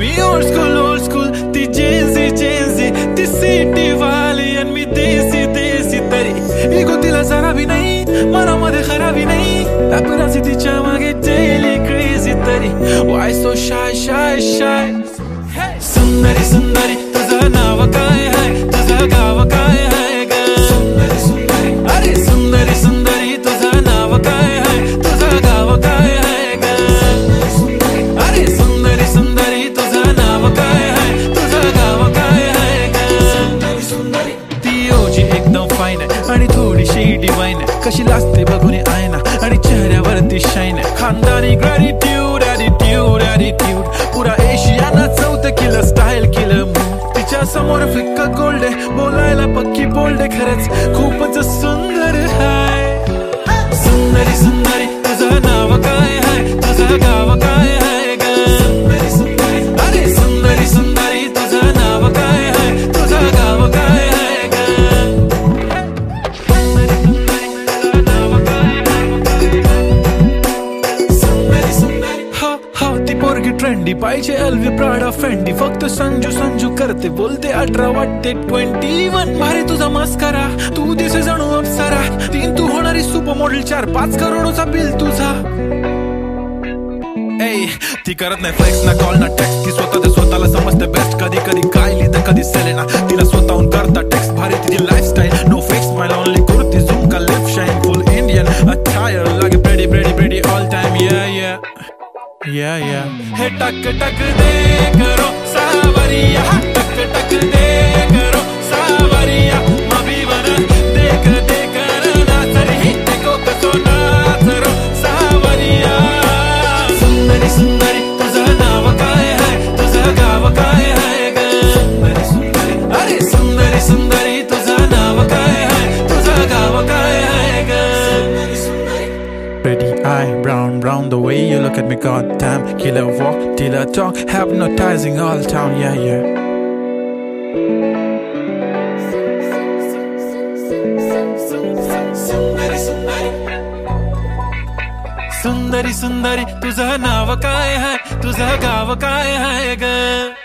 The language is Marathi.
मी ओल्ड स्कूल ती जेन्झी ती सिटी वाली आणि मी देसी तरी इगो तिला जरा भी नाही मनामध्ये खराबी नाही पापराची तिच्या मागे डेली क्रेझी तरी वाय सो शाय सुंदरी तुझं नाव काय आहे तुझं गाव काय आहे ग अरे सुंदरी तुझं नाव काय आहे तुझं गाव काय आहे ग अरे सुंदरी तुझं नाव काय आहे तुझं गाव काय आहे ग ती ओजी एकदम फाईन आहे आणि थोडीशी डिवाइन आहे कशी लाजते बघून आयना आणि चेहऱ्यावरती शाईन आहे खानदानी ग्रॅटिट्यूड पुरा एशियाना चौथं केलं स्टाईल केलं तिच्या समोर फिक्का गोल्ड आहे बोलायला पक्की बोल्ड आहे खरंच खूपच सुंदर आहे सुंदरी तुझं नाव काय आहे तुझं गाव काय आहे ग अरे सुंदरी तुझं नाव काय आहे तुझं गाव काय आहे ग ती पोरगी ट्रेंडी पाहिजे एलवी प्राडा फेंडी फक्त संजू करते बोलते 18 वाटते 21 भारी तुझा मस्करा तू दिसे जणू अप्सरा 3 तू होणारी सुपर मॉडेल 4-5 करोडचा बिल तुझा ती करत नाही फ्लेक्स ना कॉल ना टेक्स्ट ती स्वतःला समजते बेस्ट कधी काय लिहितं कधी सेलेना तिला स्वतःहून करता टेक्स्ट भारी तिची lifestyle no fake smile only kurti झूम का lip shine full Indian attire लागे प्रेडी ऑल टाइम yeah हे टक दे करो सावरिया टक दे करो सावरिया मभी बना देख ना सरी देखो कसो नाचरो सावरिया सुंदरी तुझं नाव काय आहे तुझं गाव काय आहे ग अरे सुंदरी तुझं नाव काय आहे तुझं गाव काय आहे ग Pretty eye, brown, the way you look at me, goddamn. Killer walk, killer talk, hypnotizing all town, yeah. सुंदरी तुझं नाव काय आहे तुझं गाव काय आहे ग